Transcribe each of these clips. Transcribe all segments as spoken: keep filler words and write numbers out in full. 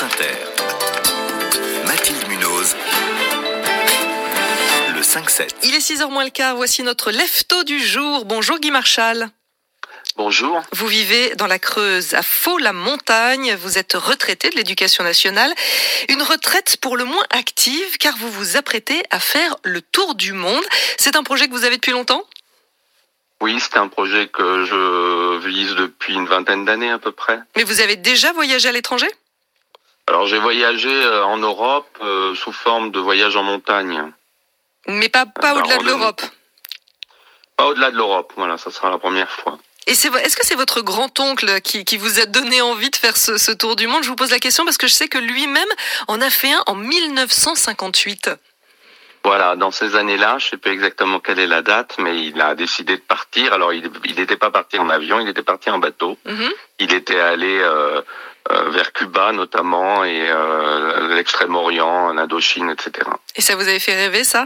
Inter. Mathilde Munoz, le cinq sept. Il est six heures moins le quart, voici notre lève-tôt du jour. Bonjour Guy Marchal. Bonjour. Vous vivez dans la Creuse, à Faux-la-Montagne. Vous êtes retraité de l'Éducation nationale. Une retraite pour le moins active, car vous vous apprêtez à faire le tour du monde. C'est un projet que vous avez depuis longtemps ? Oui, c'est un projet que je vise depuis une vingtaine d'années à peu près. Mais vous avez déjà voyagé à l'étranger ? Alors j'ai voyagé en Europe euh, sous forme de voyage en montagne. Mais pas, pas Alors, au-delà de l'Europe ? Pas au-delà de l'Europe, voilà, ça sera la première fois. Et c'est, est-ce que c'est votre grand-oncle qui, qui vous a donné envie de faire ce, ce tour du monde ? Je vous pose la question parce que je sais que lui-même en a fait un en dix-neuf cent cinquante-huit. Voilà, dans ces années-là, je sais pas exactement quelle est la date, mais il a décidé de partir. Alors il n'était pas parti en avion, il était parti en bateau. Mm-hmm. Il était allé euh, euh, vers Cuba notamment et euh, l'Extrême-Orient, l'Indochine, et cetera. Et ça vous avait fait rêver, ça ?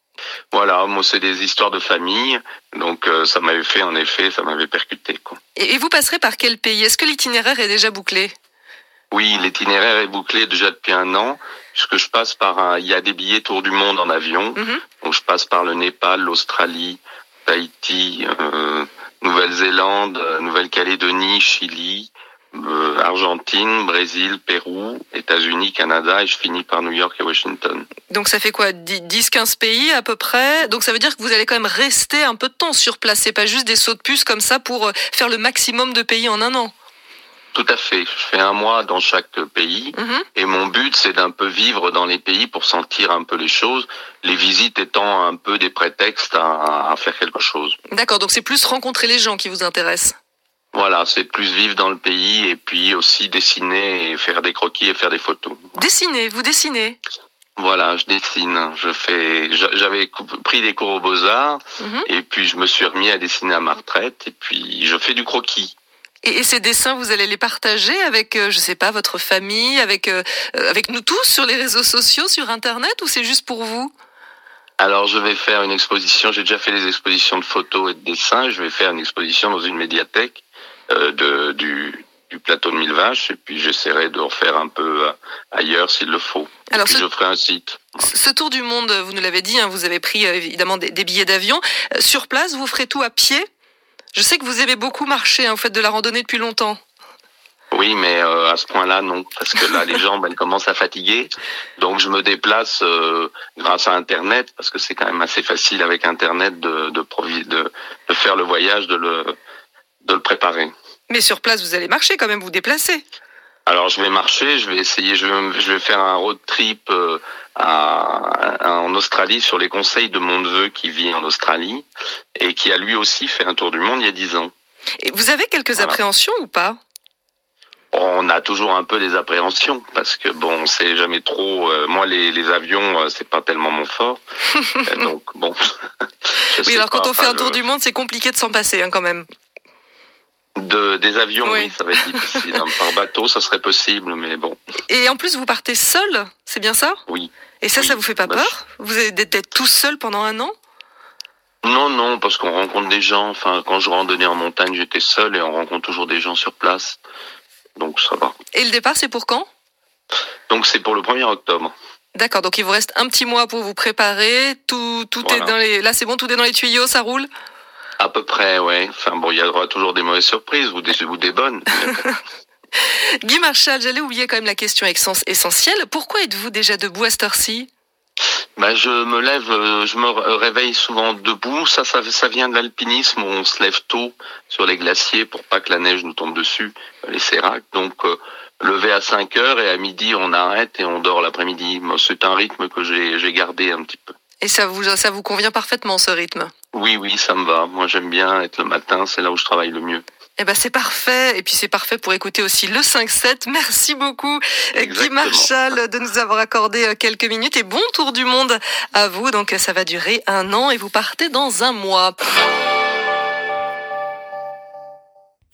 Voilà, moi c'est des histoires de famille, donc euh, ça m'avait fait en effet, ça m'avait percuté, quoi. Et, et vous passerez par quel pays ? Est-ce que l'itinéraire est déjà bouclé ? Oui, l'itinéraire est bouclé déjà depuis un an, puisque je passe par un, il y a des billets tour du monde en avion, mm-hmm. donc je passe par le Népal, l'Australie, Tahiti, euh, Nouvelle-Zélande, Nouvelle-Calédonie, Chili, euh, Argentine, Brésil, Pérou, États-Unis, Canada, et je finis par New York et Washington. Donc ça fait quoi, dix quinze pays à peu près ? Donc ça veut dire que vous allez quand même rester un peu de temps sur place, c'est pas juste des sauts de puce comme ça pour faire le maximum de pays en un an ? Tout à fait. Je fais un mois dans chaque pays mmh. et mon but, c'est d'un peu vivre dans les pays pour sentir un peu les choses, les visites étant un peu des prétextes à, à faire quelque chose. D'accord, donc c'est plus rencontrer les gens qui vous intéressent. Voilà, c'est plus vivre dans le pays et puis aussi dessiner et faire des croquis et faire des photos. Dessiner, vous dessinez ? Voilà, je dessine. Je fais. J'avais pris des cours aux Beaux-Arts mmh. et puis je me suis remis à dessiner à ma retraite et puis je fais du croquis. Et ces dessins, vous allez les partager avec, euh, je sais pas, votre famille, avec euh, avec nous tous sur les réseaux sociaux, sur Internet, ou c'est juste pour vous ? Alors, je vais faire une exposition. J'ai déjà fait des expositions de photos et de dessins. Je vais faire une exposition dans une médiathèque euh, de du du plateau de Mille Vaches, et puis j'essaierai de refaire un peu euh, ailleurs s'il le faut. Alors, et puis ce, je ferai un site. Ce tour du monde, vous nous l'avez dit, hein, vous avez pris euh, évidemment des, des billets d'avion. Euh, sur place, vous ferez tout à pied ? Je sais que vous aimez beaucoup marcher, hein, vous faites de la randonnée depuis longtemps. Oui, mais euh, à ce point-là, non, parce que là, les jambes, elles commencent à fatiguer. Donc, je me déplace euh, grâce à Internet, parce que c'est quand même assez facile avec Internet de de, provi- de, de faire le voyage, de le, de le préparer. Mais sur place, vous allez marcher quand même, vous déplacer. Alors, je vais marcher, je vais essayer, je vais, je vais faire un road trip euh, à, à, en Australie sur les conseils de mon neveu qui vit en Australie et qui a lui aussi fait un tour du monde il y a dix ans. Et vous avez quelques voilà. appréhensions ou pas ? On a toujours un peu des appréhensions parce que bon, on sait jamais trop. Euh, moi, les, les avions, euh, c'est pas tellement mon fort. euh, donc bon. Oui, alors quand on fait un tour je... du monde, c'est compliqué de s'en passer hein, quand même. De, des avions, oui. oui, ça va être difficile. Hein. Par bateau, ça serait possible, mais bon. Et en plus, vous partez seul, c'est bien ça ? Oui. Et ça, oui. ça vous fait pas bah, peur ? je... Vous allez être tout seul pendant un an ? Non, non, parce qu'on rencontre des gens. Enfin, quand je randonnais en montagne, j'étais seul et on rencontre toujours des gens sur place. Donc ça va. Et le départ, c'est pour quand ? Donc c'est pour le premier octobre. D'accord, donc il vous reste un petit mois pour vous préparer. Tout, tout voilà. est dans les... Là, c'est bon, tout est dans les tuyaux, ça roule ? À peu près, ouais. Enfin bon, il y aura toujours des mauvaises surprises ou des, ou des bonnes. Guy Marchal, j'allais oublier quand même la question essentielle. Pourquoi êtes-vous déjà debout à cette heure-ci ? Bah, je me lève, je me réveille souvent debout. Ça, ça, ça vient de l'alpinisme où on se lève tôt sur les glaciers pour pas que la neige nous tombe dessus, les séracs. Donc, euh, lever à cinq heures et à midi, on arrête et on dort l'après-midi. C'est un rythme que j'ai, j'ai gardé un petit peu. Et ça vous, ça vous convient parfaitement, ce rythme ? Oui, oui, ça me va. Moi, j'aime bien être le matin, c'est là où je travaille le mieux. Eh ben, c'est parfait. Et puis, c'est parfait pour écouter aussi le cinq sept. Merci beaucoup, Exactement. Guy Marchal, de nous avoir accordé quelques minutes. Et bon tour du monde à vous. Donc, ça va durer un an et vous partez dans un mois.